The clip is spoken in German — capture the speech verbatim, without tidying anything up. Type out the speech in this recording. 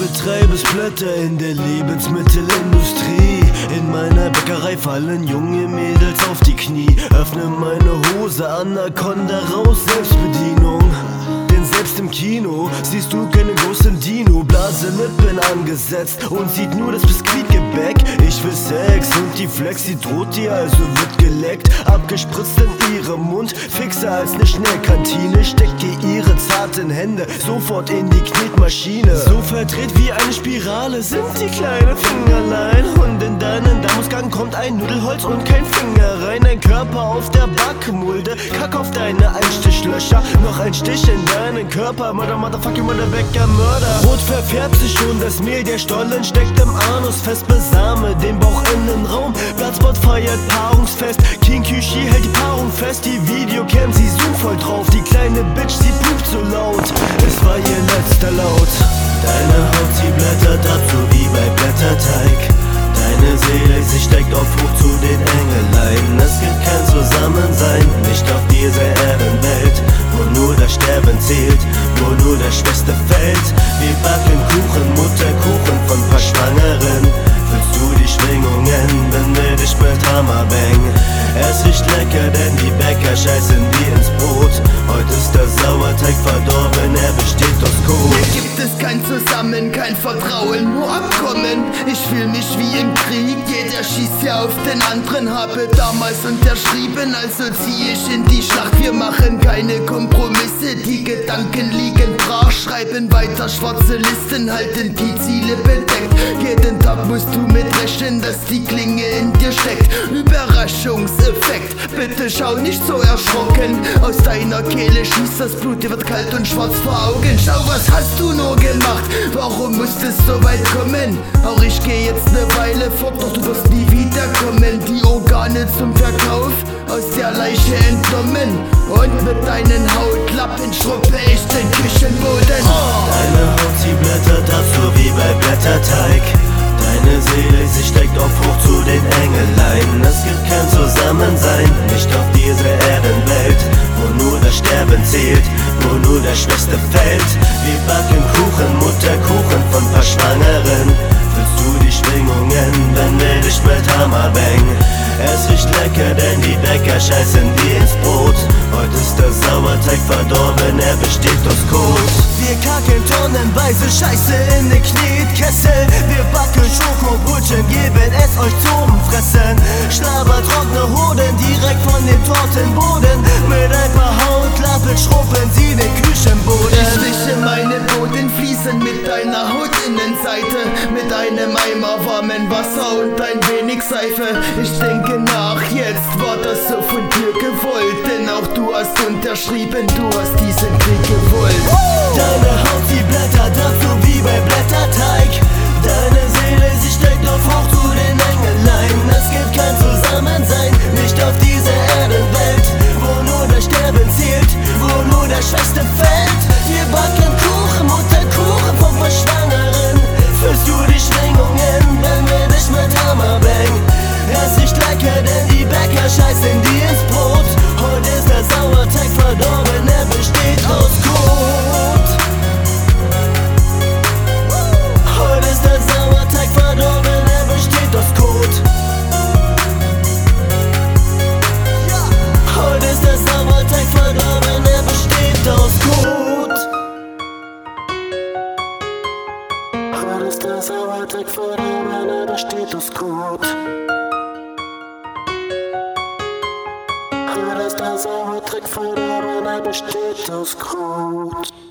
betreibe Splitter in der Lebensmittelindustrie. In meiner Bäckerei fallen junge Mädels auf die Knie. Öffne meine Hose, Anaconda raus, Selbstbedienung. Denn selbst im Kino siehst du keine großen Dino. Blase Lippen angesetzt und sieht nur das Biskuitgebäck. Ich will Sex und die Flex, sie droht dir, also wird geleckt. Abgespritzt in ihrem Mund, fixer als ne Schnellkantine. Steckt dir ihre zarten Hände sofort in die Knetmaschine. So verdreht wie eine Spirale sind die kleinen Fingerlein. Und in deinen Darmausgang kommt ein Nudelholz und kein Finger rein. Ein Körper auf der Backmulde, Kack auf deine Einstichlöcher. Noch ein Stich in deinen Körper, Mörder, Motherfucking Mörderbäcker, Mörder. Rot verfärbt sich schon das Mehl, der Stollen steckt im Anus fest. Besame den Bauchinnenraum, Bloodspot feiert Paarungsfest. King Kyushi hält die Paarung fest, die Videocam, sie zoomt voll drauf. Die kleine Bitch, sie pupt so laut, es war ihr letzter Laut. Deine Haut, sie blättert ab, so wie bei Blätterteig. Deine Seele, sie steckt auf hoch zu den Engelein. Es gibt kein Zusammensein, nicht auf dieser Erdenwelt, wo nur das Sterben zählt, wo nur der Schwächste fällt. Wir backen Kuchen, Mutterkuchen von paar Schwangeren. Fühlst du die Schwingungen, wenn wir dich mit Hammer bang? Es riecht lecker, denn die Bäcker scheißen dir ins Brot. Heute ist der Sauerteig verdorben, er besteht aus Kot. Hier gibt es kein Zusammen, kein Vertrauen, nur Abkommen. Ich fühl mich wie im Krieg, jeder schießt ja auf den anderen. Habe damals unterschrieben, also zieh ich in die Schlacht. Wir machen keine Kompromisse, die Gedanken liegen brach. Schreiben weiter schwarze Listen, halten die Ziele bedeckt. Jeden Tag musst du mit rechnen, dass die Klinge in dir steckt. Überraschungseffekt, bitte schau nicht so erschrocken. Aus deiner Kehle schießt das Blut, dir wird kalt und schwarz vor Augen. Schau, was hast du nur gemacht? Warum musste es so weit kommen? Auch ich geh jetzt ne Weile fort, doch du wirst nie wiederkommen. Die Organe zum Verkauf, aus der Leiche entnommen. Und mit deinen Hautlappen schruppe ich den Küchenboden. Oh. Deine Haut, sie blättert ab, so wie bei Blätterteig. Deine Seele, sie steckt auf hoch zu den Engelein. Es gibt kein Zusammensein, nicht auf dieser Erdenwelt, wo nur das Sterben zählt, wo nur der Schwächste fällt. Wir backen Kuchen, Mutterkuchen von paar Schwangeren. Fühlst du die Schwingungen, wenn wir dich mit Hammer bang? Es riecht lecker, denn die Bäcker scheißen dir ins Brot. Heute ist der Sauerteig verdorben, er besteht aus Kot. Wir kacken tonnenweise Scheiße in den Knetkessel. Wir backen Schokobrötchen, geben es euch zum Fressen. Schlabber trockene Hoden direkt von dem Tortenboden. Mit ein paar Hautlappen schruppen sie den Küchenboden. Ich wische meine Bodenfliesen mit deiner Hautinnenseite, mit einem Eimer warmen Wasser und ein wenig Seife. Ich denke nach, jetzt war das so von dir gewollt, denn auch du hast unterschrieben, du hast diesen Krieg gewollt. Deine Haut, sie blättert ab, so wie bei Blätterteig. Deine Seele, sie steckt auf hoch zu den Engelein. Es gibt kein Zusammensein, nicht auf dieser Erdenwelt, wo nur das Sterben zählt, wo nur der Schwächste fällt. Wir backen Kuchen, Mutterkuchen von Verschwangeren. Fühlst du die Schwingungen, wenn wir dich mit Hammer bang? Es riecht lecker, denn die Bäcker scheißen dir ins Brot. Heute ist der Sauerteig verdorben, er besteht aus Kot. Heute ist der Sauerteig verdorben, er besteht aus Kot. Heute ist der Sauerteig verdorben, er besteht aus Kot. Heute ist der Sauerteig verdorben, er besteht aus Kot. Heute ist der Sauerteig verdorben, er besteht aus Kot.